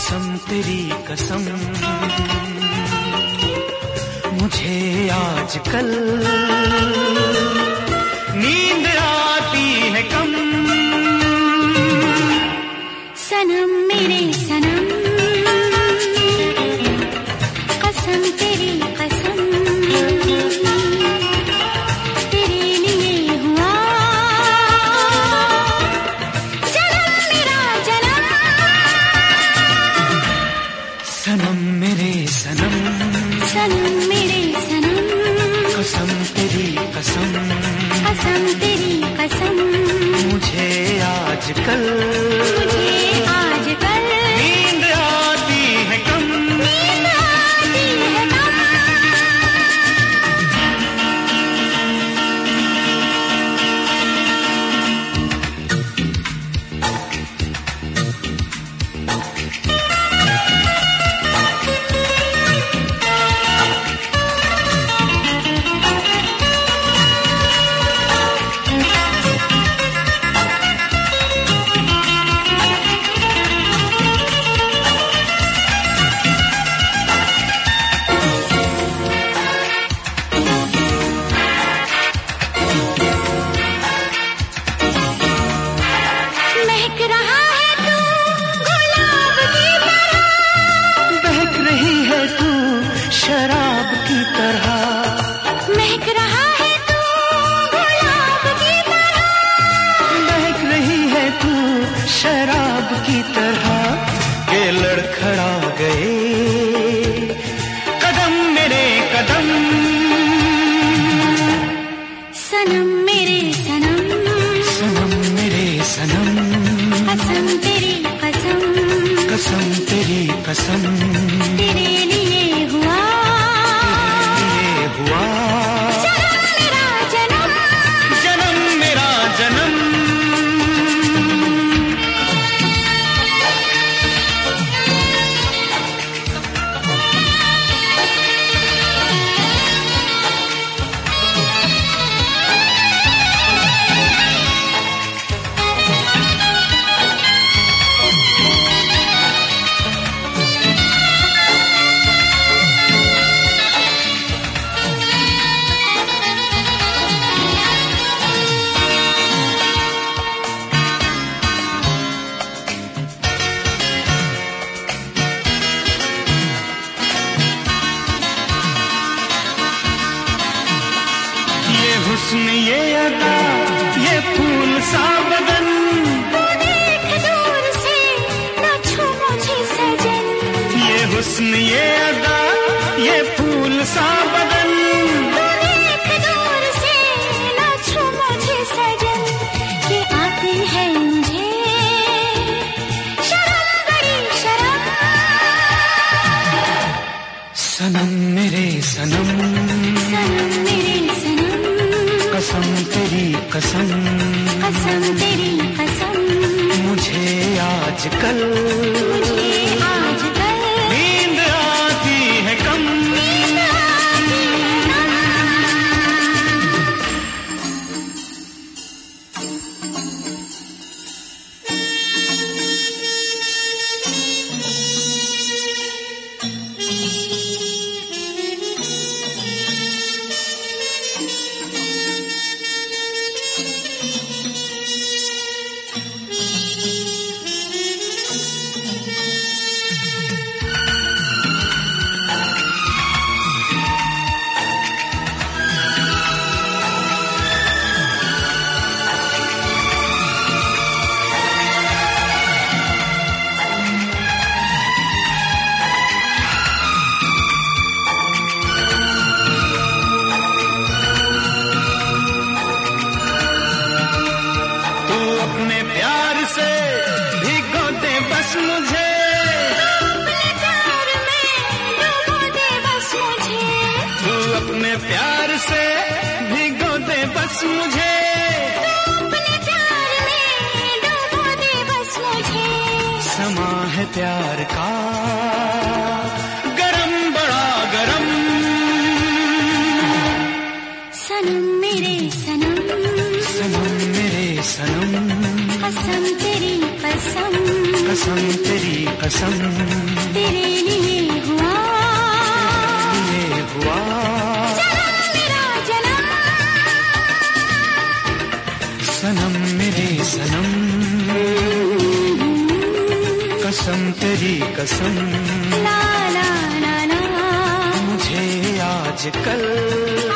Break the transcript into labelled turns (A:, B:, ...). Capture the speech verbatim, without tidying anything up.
A: कसम तेरी कसम, मुझे आजकल नींद आती है कम।
B: सनम मेरे सनम, कसम तेरी कसम, तेरे लिए हुआ जन्म मेरा जन्म।
A: सनम मेरे सनम,
B: सनम मेरे सनम,
A: कसम तेरी कसम,
B: कसम तेरी कसम,
A: मुझे आजकल
B: मुझे आजकल
A: नींद आती है कम।
B: नींद आती है कम। महक रहा है तू गुलाब की तरह,
A: बहक रही है तू शराब की तरह,
B: महक रहा है तू गुलाब की तरह,
A: बहक रही है तू शराब की तरह। के लड़खड़ा गए कदम मेरे कदम।
B: सनम मेरे सनम,
A: सनम मेरे सनम,
B: कसम तेरी कसम,
A: कसम तेरी कसम,
B: तेरे लिए हुआ
A: ये हुआ
B: जन्म मेरा जन्म।
A: जन्म मेरा जन्म। ये हुस्न ये अदा ये फूल सा बदन,
B: तू देख दूर से न छू मुझे सजन,
A: ये हुस्न ये अदा ये फूल सा बदन,
B: तू देख दूर से न छू मुझे सजन, कि आती है मुझे शर्म बड़ी शर्म।
A: सनम मेरे सनम,
B: सनम मेरे सनम,
A: कसम तेरी कसम,
B: कसम तेरी कसम,
A: मुझे आजकल
B: मुझे आजकल
A: नींद आती है कम।
B: नींद आती है कम।
A: अपने प्यार से भिगो दे बस मुझे,
B: अपने प्यार में डुबो दे बस मुझे,
A: तू अपने प्यार से भिगो दे बस मुझे,
B: अपने प्यार में डुबो दे बस मुझे।
A: समा है प्यार का गरम बड़ा गरम।
B: सनम मेरे सनम,
A: सनम मेरे सनम,
B: कसम तेरी कसम,
A: कसम तेरी कसम
B: तेरे लिए हुआ,
A: लिए हुआ
B: जन्म मेरा जन्म,
A: सनम मेरे सनम, कसम तेरी कसम,
B: ला ला ला ला,
A: मुझे आजकल